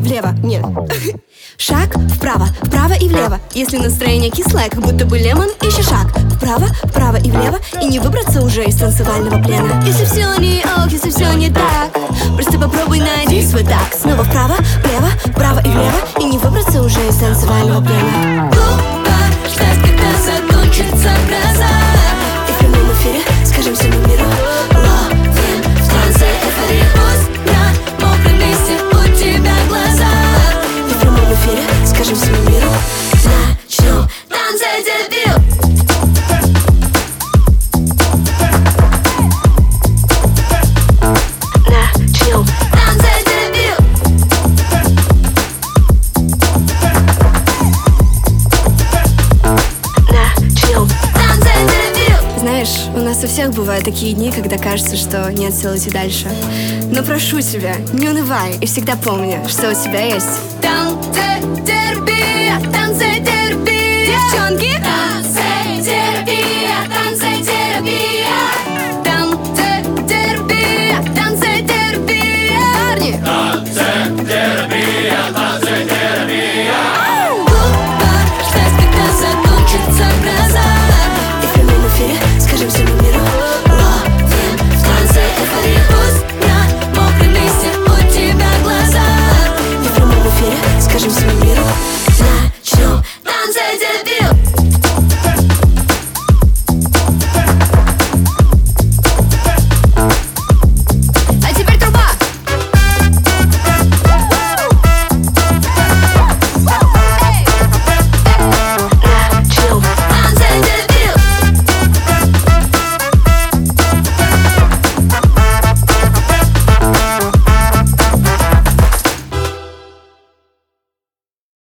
влево, нет. Шаг вправо, вправо и влево. Если настроение кислое, как будто бы лемон, ищи шаг вправо и влево. И не выбраться уже из танцевального плена. Если все не ок, если все не так, просто попробуй найди свой так. Снова вправо и влево. И не выбраться уже из танцевального плена. Глупо ждать, когда закончится гроза. И в прямом эфире скажем всему миру: ловим в танце эйфорию. Пусть на мокром месте у тебя глаза. И в прямом эфире скажем всему миру: начнем танцы дебют. Начнем танцы дебют. Начнем танцы дебют. Знаешь, у нас у всех бывают такие дни, когда кажется, что нет сил идти дальше. Но прошу тебя, не унывай и всегда помни, что у тебя есть танцы терапия, девчонки.